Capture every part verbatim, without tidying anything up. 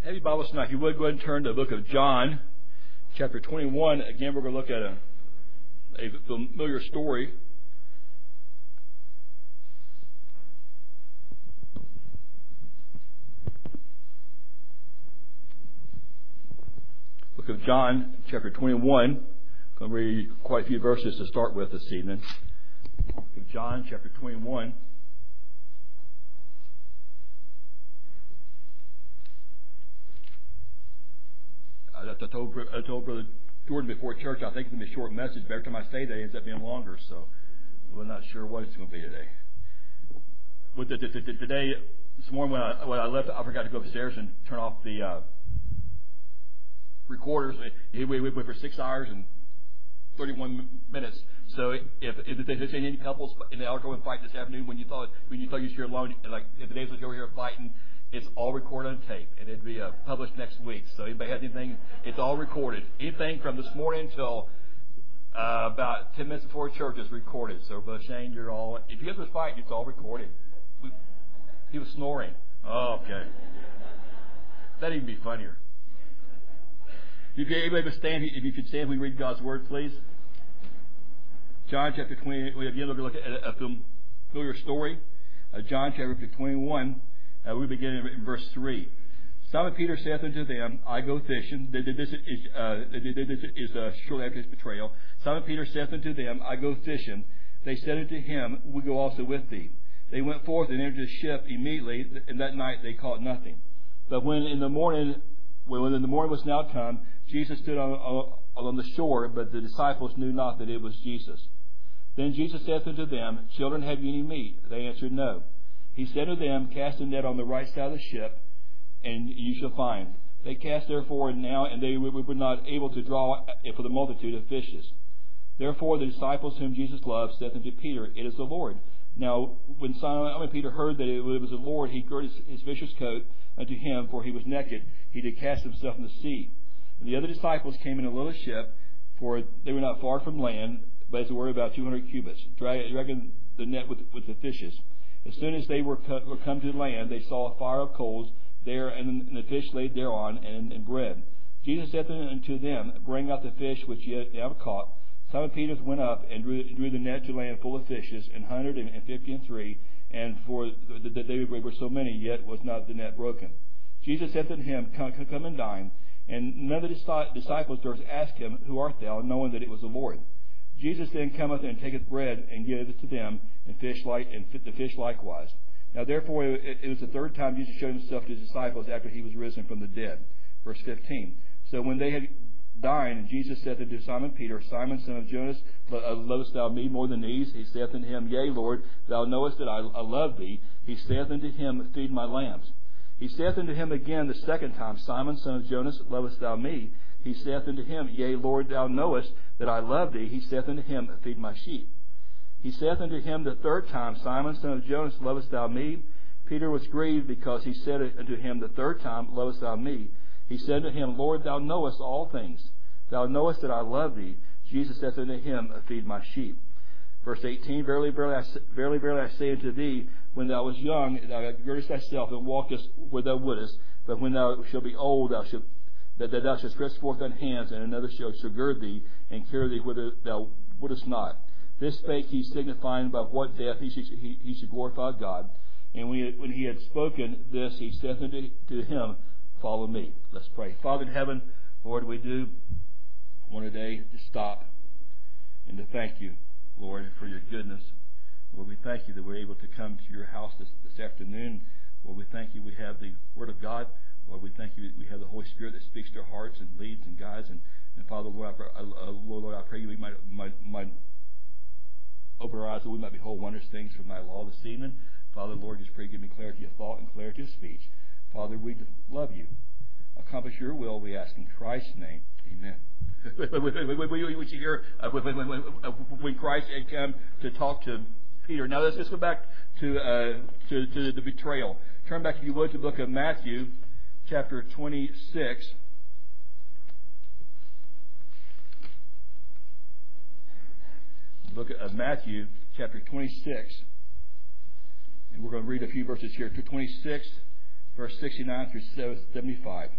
Have your Bibles tonight. If you would, go ahead and turn to the book of John, chapter twenty-one. Again, we're going to look at a, a familiar story. Book of John, chapter twenty-one. I'm going to read quite a few verses to start with this evening. Book of John, chapter twenty-one. I told, I told Brother Jordan before church, I think it's going to be a short message, but every time I say that, it ends up being longer, so we're not sure what it's going to be today. With the, the, the, today, this morning when I, when I left, I forgot to go upstairs and turn off the uh, recorders. We went for six hours and thirty-one minutes. So if, if there's any couples in the auditorium fight this afternoon when you thought when you thought you were alone, like if the days was over here fighting, it's all recorded on tape, and it'll be uh, published next week. So anybody has anything, it's all recorded. Anything from this morning until uh, about ten minutes before church is recorded. So, Brother Shane, you're all, if you guys was fighting, it's all recorded. We, he was snoring. Oh, okay. That'd even be funnier. If anybody stand, if you could stand, we read God's Word, please. John chapter twenty, we again look at a familiar story. Uh, John chapter twenty-one. Uh, we begin in verse three. Simon Peter saith unto them, I go fishing. This is, uh, this is uh, shortly after his betrayal. Simon Peter saith unto them, I go fishing. They said unto him, We go also with thee. They went forth and entered the ship immediately, and that night they caught nothing. But when in the morning, when in the morning was now come, Jesus stood on, on, on the shore, but the disciples knew not that it was Jesus. Then Jesus saith unto them, Children, have ye any meat? They answered, No. He said to them, Cast a net on the right side of the ship, and you shall find. They cast therefore now, and they were not able to draw it for the multitude of fishes. Therefore the disciples whom Jesus loved said unto Peter, It is the Lord. Now when Simon Peter heard that it was the Lord, he girded his fisher's coat unto him, for he was naked. He did cast himself in the sea. And the other disciples came in a little ship, for they were not far from land, but as it were about two hundred cubits, dragging the net with, with the fishes. As soon as they were, cut, were come to land, they saw a fire of coals there, and, and the fish laid thereon, and, and bread. Jesus said unto them, Bring out the fish which ye have caught. Simon Peter went up and drew, drew the net to land full of fishes, an hundred and fifty and three. And for the, the day were so many, yet was not the net broken. Jesus said unto him, Come, come and dine. And none of the disciples durst ask him, Who art thou? knowing that it was the Lord. Jesus then cometh and taketh bread and giveth it to them, and fish like and the fish likewise. Now therefore it, it was the third time Jesus showed himself to his disciples after he was risen from the dead. Verse fifteen. So when they had dined, Jesus said unto Simon Peter, Simon, son of Jonas, lovest thou me more than these? He saith unto him, Yea, Lord, thou knowest that I, I love thee. He saith unto him, Feed my lambs. He saith unto him again the second time, Simon, son of Jonas, lovest thou me? He saith unto him, Yea, Lord, thou knowest that I love thee. He saith unto him, Feed my sheep. He saith unto him the third time, Simon, son of Jonas, lovest thou me? Peter was grieved because he said unto him the third time, Lovest thou me? He said unto him, Lord, thou knowest all things. Thou knowest that I love thee. Jesus saith unto him, Feed my sheep. Verse eighteen, Verily, verily, I, verily, verily, I say unto thee, when thou wast young, thou girdest thyself and walkest where thou wouldest. But when thou shalt be old, thou shalt That, that thou shalt stretch forth thine hands, and another shall, shall gird thee, and carry thee whither thou wouldest not. This spake he, signifying by what death he should, he, he should glorify God. And when he, when he had spoken this, he saith unto to him, Follow me. Let's pray. Father in heaven, Lord, we do want today to stop and to thank you, Lord, for your goodness. Lord, we thank you that we're able to come to your house this, this afternoon. Lord, we thank you we have the Word of God. Lord, we thank you we have the Holy Spirit that speaks to our hearts and leads and guides. And, and Father, Lord I, uh, Lord, Lord, I pray we might, might, might open our eyes that we might behold wondrous things from thy law this evening. Father, Lord, just pray give me clarity of thought and clarity of speech. Father, we love you. Accomplish your will, we ask in Christ's name. Amen. What you hear uh, when, when, when, when Christ had come to talk to Peter. Now let's just go back to, uh, to, to the betrayal. Turn back, if you would, to the book of Matthew, chapter twenty-six. Book of Matthew, chapter twenty-six. And we're going to read a few verses here. twenty-six, verse sixty-nine through seventy-five.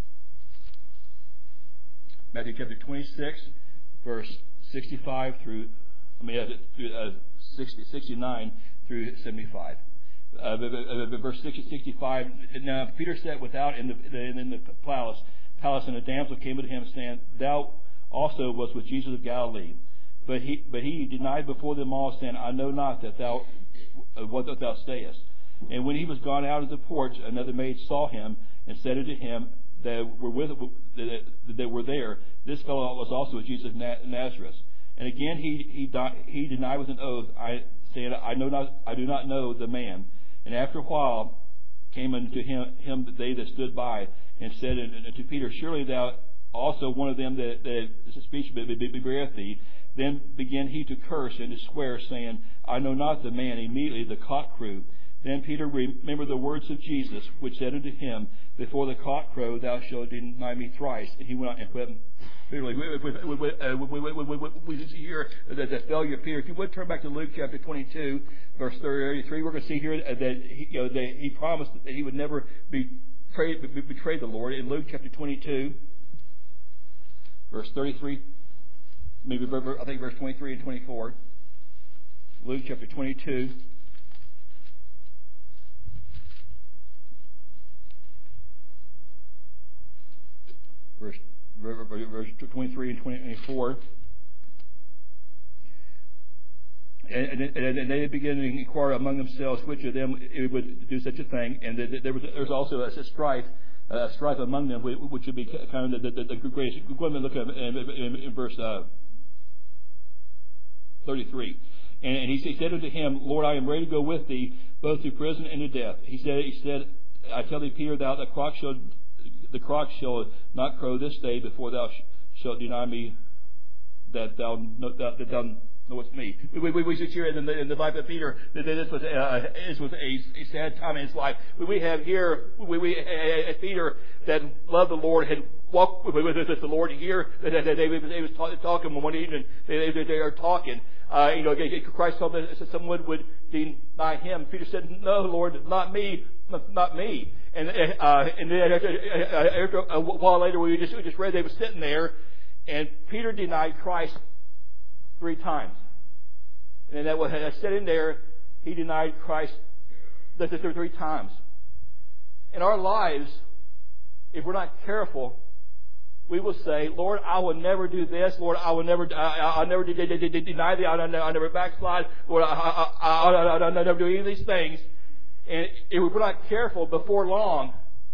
Matthew chapter twenty-six, verse sixty-five through, I mean, uh, sixty, sixty-nine through seventy-five. Uh, verse sixty, sixty-five. Now Peter sat without in the in the palace, palace, and a damsel came unto him, saying, Thou also was with Jesus of Galilee. But he but he denied before them all, saying, I know not that thou what thou sayest. And when he was gone out of the porch, another maid saw him and said unto him that were with that, that were there, This fellow was also Jesus of Nazareth. And again he he he denied with an oath, I saying, I know not I do not know the man. And after a while came unto him, him they that stood by, and said unto Peter, Surely thou also one of them that, that speech beareth thee. Then began he to curse and to swear, saying, I know not the man. Immediately the cock crew. Then Peter remembered the words of Jesus, which said unto him, Before the cock crow, thou shalt deny me thrice. And he went out and wept bitterly. We see here the failure of Peter. If you would turn back to Luke chapter twenty-two, verse thirty-three, we're going to see here that he, you know, that he promised that he would never betray, betray the Lord. In Luke chapter twenty-two, verse thirty-three, maybe I think verse twenty-three and twenty-four. Luke chapter twenty-two. Verse, verse twenty-three and twenty-four. And, and, and they began to inquire among themselves which of them would do such a thing. And there was, there was also a strife, a strife among them, which would be kind of the, the, the greatest. Go ahead and look at in, in, in verse uh, thirty-three. And, and he said unto him, Lord, I am ready to go with thee, both to prison and to death. He said, He said, I tell thee, Peter, thou the cock shall the cock shall not crow this day before thou shalt deny me that thou that, that thou knowest me. We, we, we see here in the, in the life of Peter that this was uh, this was a, a sad time in his life. We have here we, we a, a Peter that loved the Lord, had walked with, with, with the Lord. Here that they, they, they was talking one evening. They, they, they are talking. Uh, you know, Christ told them that someone would deny him. Peter said, "No, Lord, not me, not me." And uh, and then after a while later, we just we just read they were sitting there, and Peter denied Christ three times. And that was sitting there, he denied Christ three times. In our lives, if we're not careful, we will say, Lord, I will never do this. Lord, I will never, I, I'll never deny thee. I'll never, I'll never backslide. Lord, I, I, I, I'll never do any of these things. And if we're not careful, before long,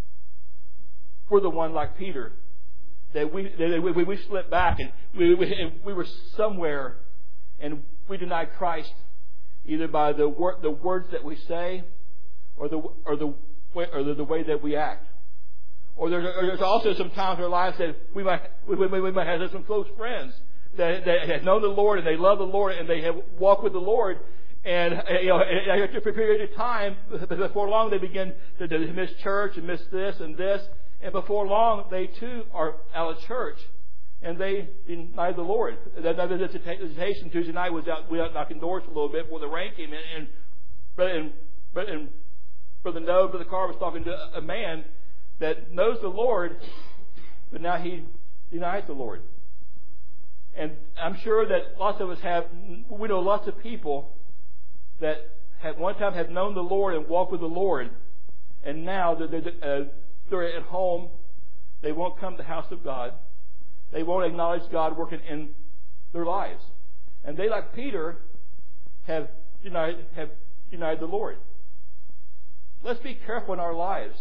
we're the one like Peter, that we that we, we slip back and we, we, and we were somewhere and we denied Christ either by the wor- the words that we say or the or the or the, the way that we act. Or there's, or there's also some times in our lives that we might we, we, we might have some close friends that, that have known the Lord and they love the Lord and they have walked with the Lord. And you know, after a period of time, before long, they begin to, to miss church and miss this and this. And before long, they too are out of church, and they deny the Lord. That visitation Tuesday night was out. We out knocking doors a little bit before the rain came in, and Brother and, and Brother No, Brother Carr was talking to a man that knows the Lord, but now he denies the Lord. And I'm sure that lots of us have. We know lots of people that at one time have known the Lord and walked with the Lord, and now they're, they're, uh, they're at home. They won't come to the house of God. They won't acknowledge God working in their lives. And they, like Peter, have denied, have denied the Lord. Let's be careful in our lives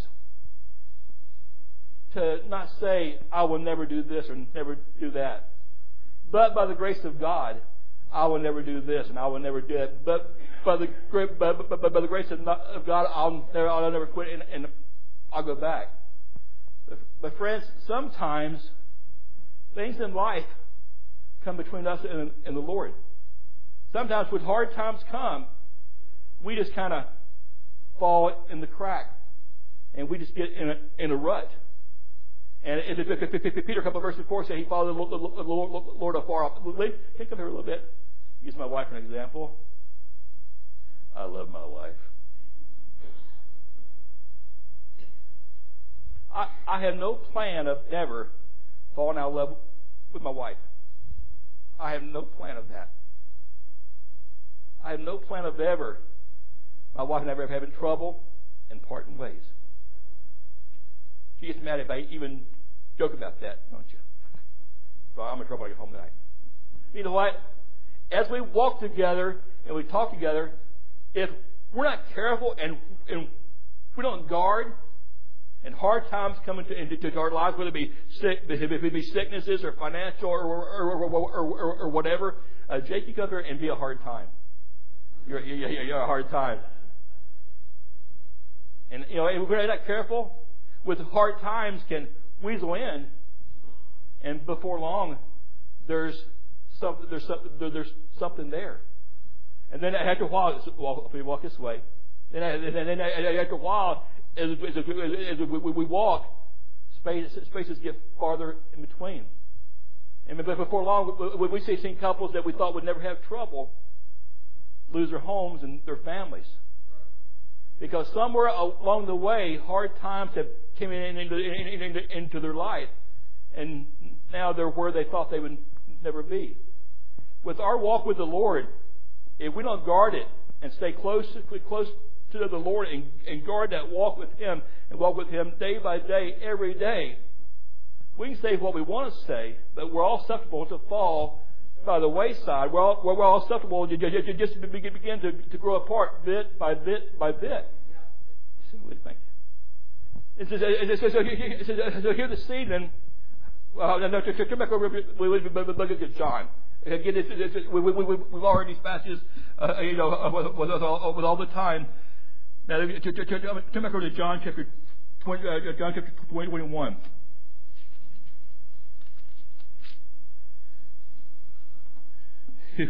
to not say, I will never do this or never do that. But by the grace of God, I will never do this and I will never do it. But by the, by, by, by the grace of God, I'll never, I'll never quit and, and I'll go back. But, but friends, sometimes things in life come between us and, and the Lord. Sometimes when hard times come, we just kind of fall in the crack and we just get in a, in a rut. And Peter, a couple of verses before, said he followed the Lord afar off. Can you come here a little bit? Use my wife for an example. I love my wife. I, I have no plan of ever falling out of love with my wife. I have no plan of that. I have no plan of ever, my wife and I ever having trouble and parting ways. She gets mad if I even joke about that, don't you? So I'm in trouble when I get home tonight. You know what? As we walk together and we talk together, if we're not careful and, and we don't guard, and hard times come into, into our lives, whether it be sick, if it be sicknesses or financial or or, or, or, or, or whatever, uh, Jake, you come here and be a hard time. You're, you're, you're a hard time. And you know, if we're not careful, with hard times can weasel in, and before long, there's some, there's some, there's something there. And then after a while, walk, we walk this way. Then, then after a while, as, as, as we walk, space, spaces get farther in between. And before long, we see seen couples that we thought would never have trouble lose their homes and their families. Because somewhere along the way, hard times have come in into, into, into their life. And now they're where they thought they would never be. With our walk with the Lord, if we don't guard it and stay close, close to the Lord and, and guard that walk with Him and walk with Him day by day, every day, we can say what we want to say, but we're all susceptible to fall by the wayside. We're all, we're all susceptible to just begin to, to grow apart bit by bit by bit. So, thank you. So here this evening, well, no, turn back over. We look at John. Again, it's, it's, it's, we, we, we, we've already these passages, uh, you know, with, with, with, all, with all the time. Now, turn back over to John chapter twenty, uh, John chapter twenty, twenty-one. We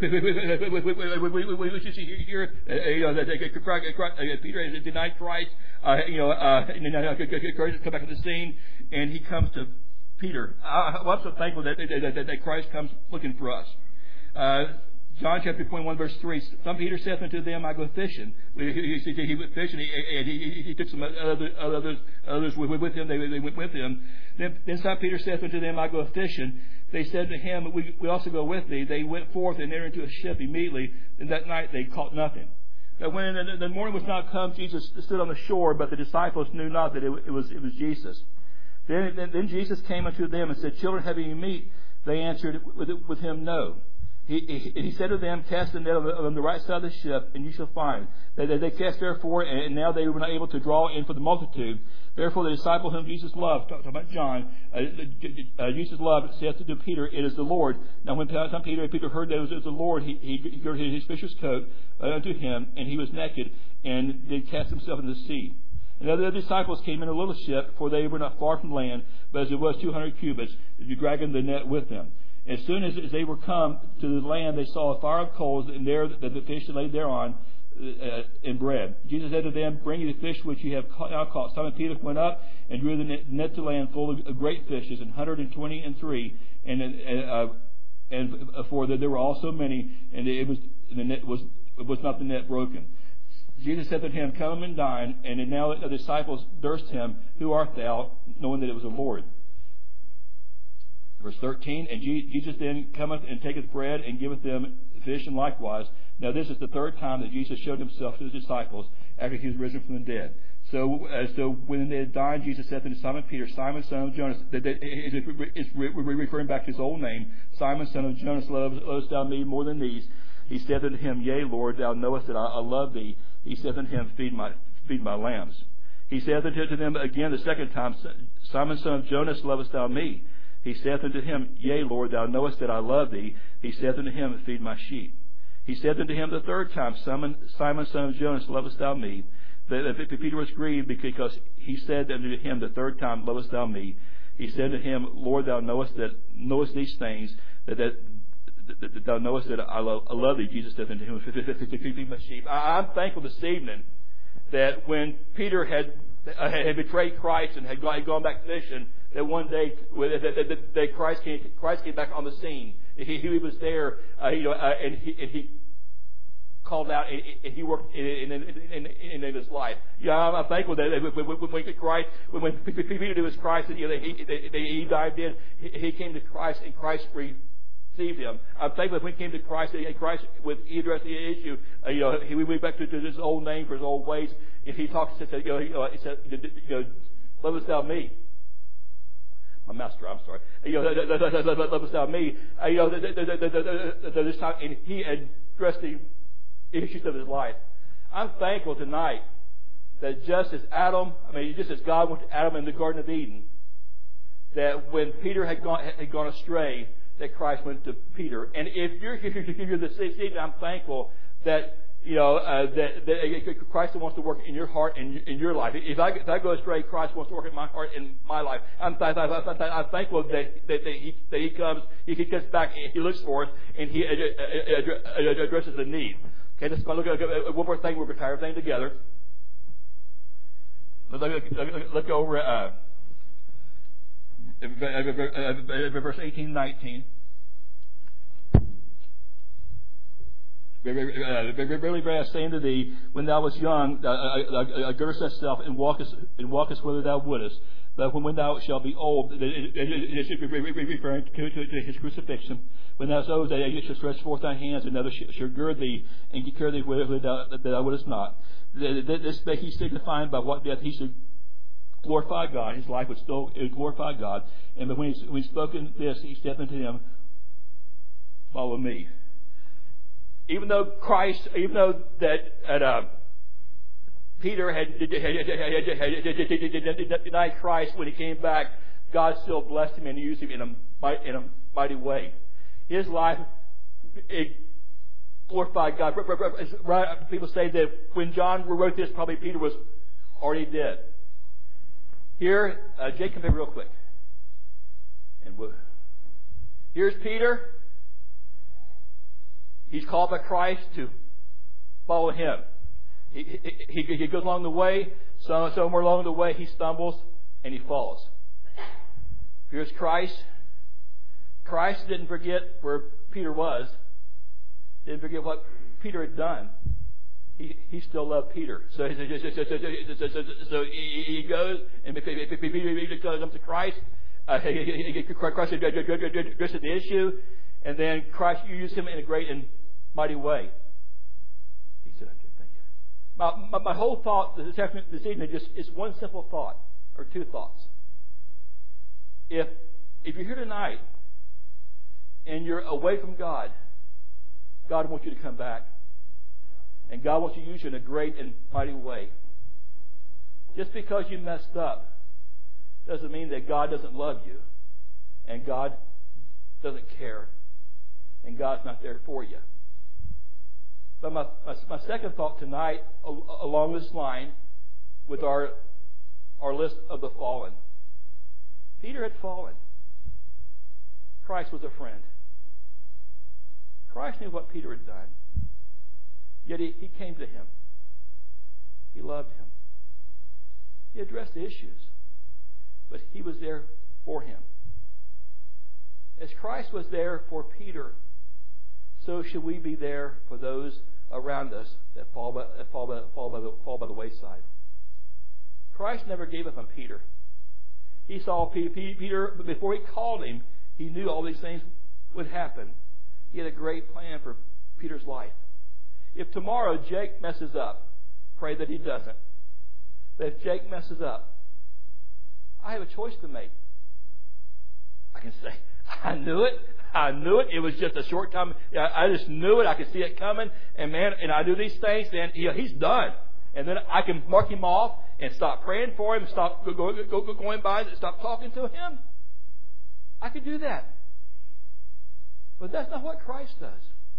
see here, you know, that Peter denied Christ. Uh, you know, uh, Christ come back to the scene, and he comes to Peter. Uh, well, I'm so thankful that, that, that Christ comes looking for us. Uh, John chapter twenty-one, verse three. Some Peter saith unto them, I go fishing. He, he, he went fishing, he, and he, he took some other, others, others with him. They, they went with him. Then, then some Peter saith unto them, I go fishing. They said to him, we, we also go with thee. They went forth and entered into a ship immediately. And that night they caught nothing. But when the, the morning was not come, Jesus stood on the shore, but the disciples knew not that it, it was it was Jesus. Then, then, then Jesus came unto them and said, Children, have ye meat? They answered with, with him, No. He, he, he said to them, Cast the net on the, on the right side of the ship, and you shall find. They, they, they cast therefore, and now they were not able to draw in for the multitude. Therefore the disciple whom Jesus loved, talking about John, uh, uh, Jesus loved, saith to Peter, It is the Lord. Now when Peter, Peter heard that it was, it was the Lord, he, he, he girded his fisher's coat uh, unto him, and he was naked, and did cast himself into the sea. And the other disciples came in a little ship, for they were not far from land, but as it was two hundred cubits, dragging the net with them. As soon as, as they were come to the land, they saw a fire of coals, and there the, the fish laid thereon, uh, and bread. Jesus said to them, Bring ye the fish which ye have now caught. Simon Peter went up and drew the net, net to land full of great fishes, an hundred and twenty and three, and uh, and for that there were also many, and it was the net was it was not the net broken. Jesus said to him, Come and dine. And now the disciples durst him, Who art thou? Knowing that it was the Lord. Verse thirteen, And Jesus then cometh and taketh bread and giveth them fish, and likewise. Now this is the third time that Jesus showed himself to his disciples after he was risen from the dead. So, uh, so when they had dined, Jesus said to Simon Peter, Simon, son of Jonas, it's referring back to his old name, Simon, son of Jonas, lovest thou me more than these? He said unto him, Yea, Lord, thou knowest that I, I love thee. He said unto him, Feed my feed my lambs. He saith unto them again the second time, Simon, son of Jonas, lovest thou me? He saith unto him, Yea, Lord, thou knowest that I love thee. He saith unto him, Feed my sheep. He saith unto him the third time, Simon, Simon, son of Jonas, lovest thou me? Peter was grieved because he said unto him the third time, Lovest thou me? He said to him, Lord, thou knowest that knowest these things, that, that, that, that thou knowest that I love, I love thee. Jesus said unto him, Feed my sheep. I'm thankful this evening that when Peter had uh, had betrayed Christ and had gone back fishing, that one day that, that Christ came, Christ came back on the scene. He, he was there, uh, you know, uh, and he, and he called out and, and He worked in, in, in, in, in his life. Yeah, I'm, I'm thankful that when, when, when Christ, when, when Peter knew it was Christ, and, you know, he, he dived in, he, he came to Christ, and Christ received him. I'm thankful that when he came to Christ, and Christ, with he addressed the issue, uh, you know, he went back to, to his old name for his old ways, and he talked, he said, you know, he, uh, he said, you know, lovest thou me? My master, I'm sorry. You know, lovest thou me? Uh, you know, this time, and he addressed the issues of his life. I'm thankful tonight that just as Adam, I mean, just as God went to Adam in the Garden of Eden, that when Peter had gone had gone astray, that Christ went to Peter. And if you're if you're the seed, I'm thankful that you know uh, that, that Christ wants to work in your heart and in your life. If I if I go astray, Christ wants to work in my heart and my life. I'm, I'm, I'm thankful that that, that he that he comes, he comes back, he looks for us, and he addresses the need. Okay, let's look at one more thing. We're going to tie everything together. Let's look, look, look over uh, verse eighteen, nineteen. Verily, verily, I say unto thee, when thou wast young, thou girdest thyself and walkest and walkest whither thou wouldest. But when, when thou shalt be old, it is referring to, to, to his crucifixion. When thou art old, thou shalt stretch forth thy hands, and another shall gird thee and carry thee whither thou, thou wouldest not. This spake he signifying by what death he should glorify God. His life would still glorify God. And when he, when he spoken this, he said unto him, follow me. Even though Christ, even though that uh, Peter had, had, had, had denied Christ when he came back, God still blessed him and used him in a, in a mighty way. His life it glorified God. People say that when John wrote this, probably Peter was already dead. Here, uh, Jake, come here real quick. And we'll, here's Peter. He's called by Christ to follow him. He, he, he goes along the way. So, somewhere along the way, he stumbles and he falls. Here's Christ. Christ didn't forget where Peter was. Didn't forget what Peter had done. He, he still loved Peter. So, so, so, so, so, so he goes, and if Peter comes to Christ, uh, Christ addresses the issue, and then Christ used him in a great and mighty way. He said, okay, thank you. My, my, my whole thought this afternoon, this evening, just is one simple thought, or two thoughts. If if you're here tonight and you're away from God, God wants you to come back. And God wants to use you in a great and mighty way. Just because you messed up doesn't mean that God doesn't love you. And God doesn't care. And God's not there for you. But my, my, my second thought tonight, along this line, with our, our list of the fallen. Peter had fallen. Christ was a friend. Christ knew what Peter had done. Yet he, he came to him. He loved him. He addressed the issues. But he was there for him. As Christ was there for Peter, so should we be there for those around us that fall by, that fall by, fall by, the, fall by the wayside. Christ never gave up on Peter. He saw Peter, but before he called him, he knew all these things would happen. He had a great plan for Peter's life. If tomorrow Jake messes up, pray that he doesn't. But if Jake messes up, I have a choice to make. I can say, I knew it. I knew it. It was just a short time. I just knew it. I could see it coming. And man, and I do these things, then he's done. And then I can mark him off and stop praying for him, stop go, go, go, going by, stop talking to him. I could do that. But that's not what Christ does.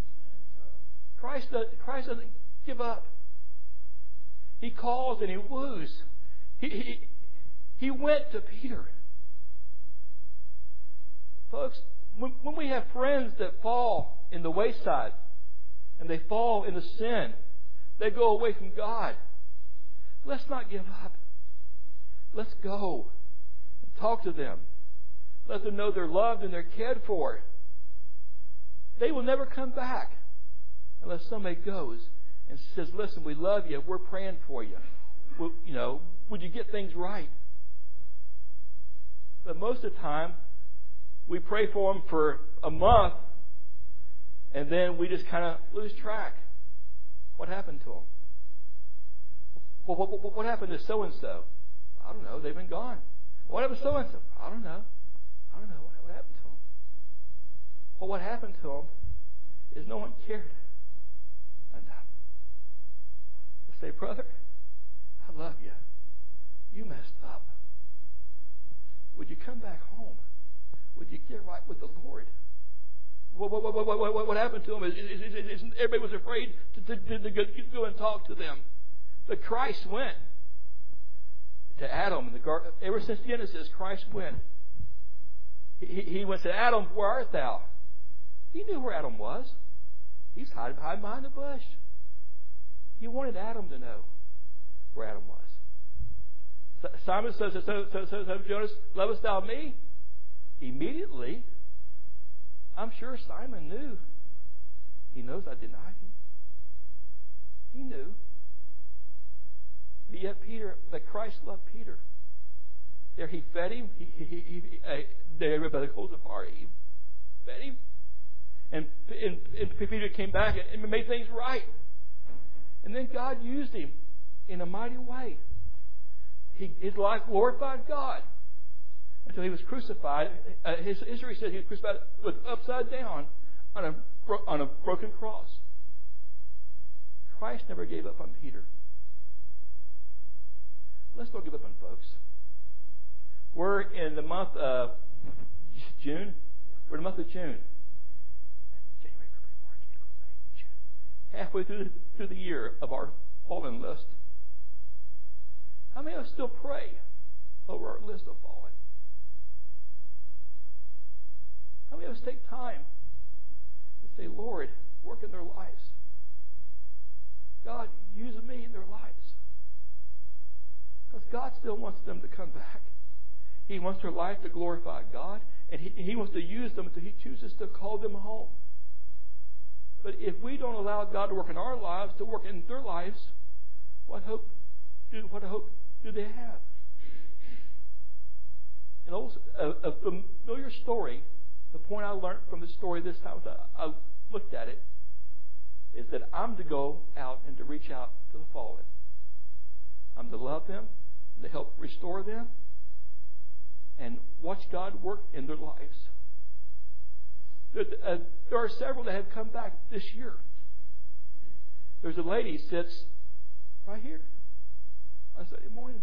Christ, does, Christ doesn't give up. He calls and he woos. He, he, he went to Peter. Folks, when, when we have friends that fall in the wayside and they fall into sin, they go away from God, let's not give up. Let's go and talk to them. Let them know they're loved and they're cared for. They will never come back unless somebody goes and says, listen, we love you. We're praying for you. Well, you know, would you get things right? But most of the time, we pray for them for a month, and then we just kind of lose track. What happened to them? Well, what, what, what happened to so-and-so? I don't know. They've been gone. What happened to so-and-so? I don't know. I don't know. What, what happened to them? Well, what happened to them is no one cared enough to say, brother, I love you. You messed up. Would you come back home? Would you get right with the Lord? What, what, what, what, what, what happened to them is, is, is, is everybody was afraid to, to, to go and talk to them. But Christ went to Adam in the garden. Ever since Genesis, Christ went. He, he went to Adam, where art thou? He knew where Adam was. He's hiding behind the bush. He wanted Adam to know where Adam was. Simon says, so, so, so, so Jonas, lovest thou me? Immediately, I'm sure Simon knew. He knows I denied him. He knew. But yet Peter, that Christ loved Peter. There he fed him. He, he, he, he, uh, there by the coals of fire, he fed him. And, and, and Peter came back and made things right. And then God used him in a mighty way. He, his life glorified God until he was crucified. Uh, his history says he was crucified with upside down on a on a broken cross. Christ never gave up on Peter. Let's don't give up on folks. We're in the month of June. We're in the month of June. January, February, March, April, May, June. Halfway through the, through the year of our fallen list. How many of us still pray over our list of fallen? How many of us take time to say, Lord, work in their lives? God, use me in their lives. Because God still wants them to come back. He wants their life to glorify God, and He, he wants to use them until He chooses to call them home. But if we don't allow God to work in our lives, to work in their lives, what hope do, what hope do they have? An old, a, a familiar story, the point I learned from this story this time, I, I looked at it, is that I'm to go out and to reach out to the fallen. I'm to love them, to help restore them, and watch God work in their lives. There, uh, there are several that have come back this year. There's a lady who sits right here on Sunday morning.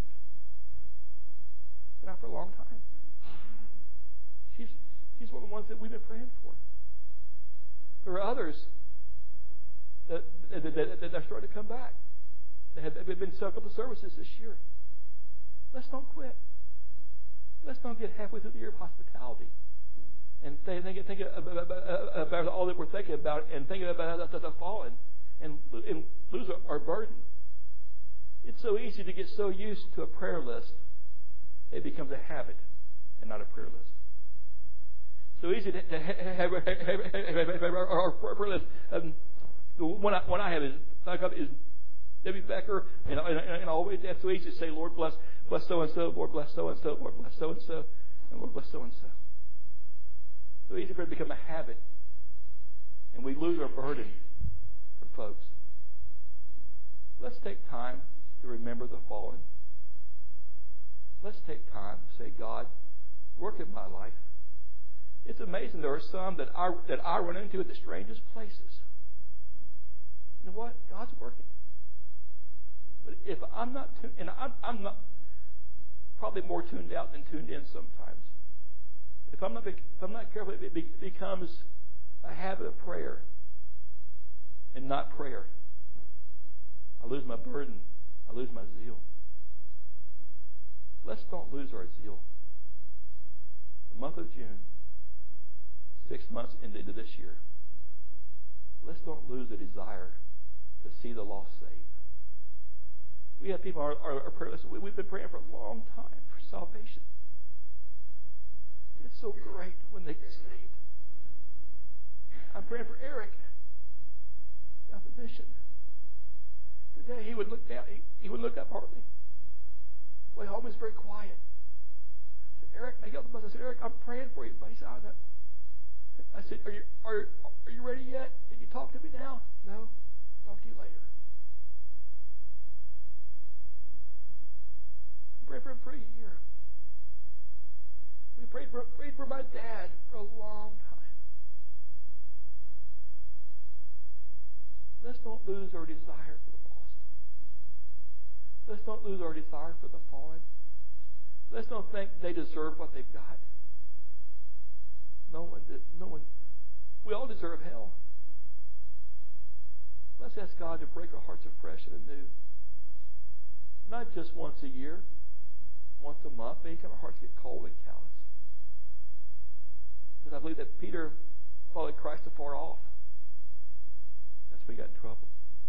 Been out for a long time. She's she's one of the ones that we've been praying for. There are others that, that, that, that are starting to come back. They have they've been to a couple of services this year. Let's don't quit. Let's not get halfway through the year of hospitality and think, think, think about, about all that we're thinking about and thinking about the fallen and, and lose our burden. It's so easy to get so used to a prayer list, it becomes a habit and not a prayer list. So easy to have, have, have, have, have our prayer list. Um, the one I, one I have is, is Debbie Becker, and, and, and always that's so easy to say, Lord bless, bless so and so, Lord bless so and so, Lord bless so and so, and Lord bless so and so. So easy for it to become a habit, and we lose our burden for folks. Let's take time to remember the fallen. Let's take time to say, God, work in my life. It's amazing. There are some that I that I run into at the strangest places. You know what? God's working. But if I'm not tuned, and I'm, I'm not probably more tuned out than tuned in sometimes. If I'm not, if I'm not careful, it becomes a habit of prayer and not prayer. I lose my burden. I lose my zeal. Let's don't lose our zeal. The month of June, six months into this year, let's don't lose the desire to see the lost saved. We have people on our, our prayer list. We've been praying for a long time for salvation. It's so great when they get saved. I'm praying for Eric, down the mission. Today he would look down. He, he would look up hardly. Way home was very quiet. I said, Eric, I got the bus. I said, Eric, I'm praying for you. But he said, I know. I said, are you are are you ready yet? Can you talk to me now? No. I'll talk to you later. Pray for him for a year. We prayed for prayed for my dad for a long time. Let's not lose our desire for the lost. Let's not lose our desire for the fallen. Let's not think they deserve what they've got. No one did. No one. We all deserve hell. Let's ask God to break our hearts afresh and anew. Not just once a year, once a month. Anytime our hearts get cold and callous. Because I believe that Peter followed Christ afar off. That's when he got in trouble.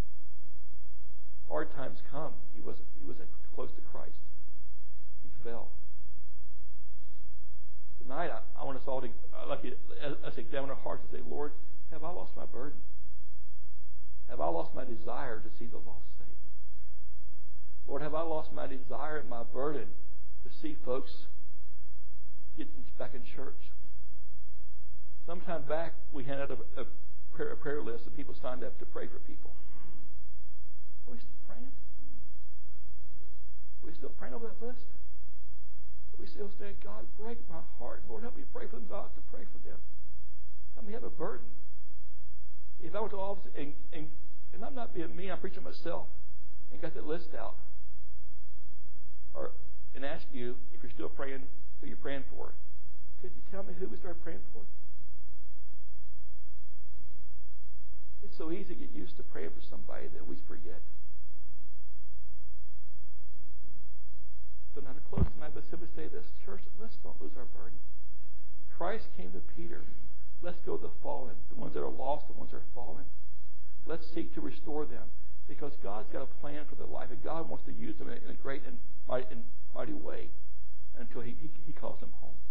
Hard times come. He wasn't. He wasn't close to Christ. He fell. Tonight, I, I want us all to, I'd like you, us to examine our hearts and say, Lord, have I lost my burden? Have I lost my desire to see the lost saved? Lord, have I lost my desire and my burden to see folks get back in church? Sometime back, we handed out a, a, prayer, a prayer list and people signed up to pray for people. Are we still praying? Are we still praying over that list? We still say, God, break my heart. Lord, help me pray for them. God, to pray for them. Help me have a burden. If I went to all office and, and, and I'm not being me, I'm preaching myself, and got that list out, or and ask you if you're still praying, who you're praying for, could you tell me who we started praying for? It's so easy to get used to praying for somebody that we forget. Don't know how to close tonight, but simply say this. Church, let's don't lose our burden. Christ came to Peter. Let's go to the fallen, the ones that are lost, the ones that are fallen. Let's seek to restore them because God's got a plan for their life, and God wants to use them in a great and mighty, and mighty way until he, he, he calls them home.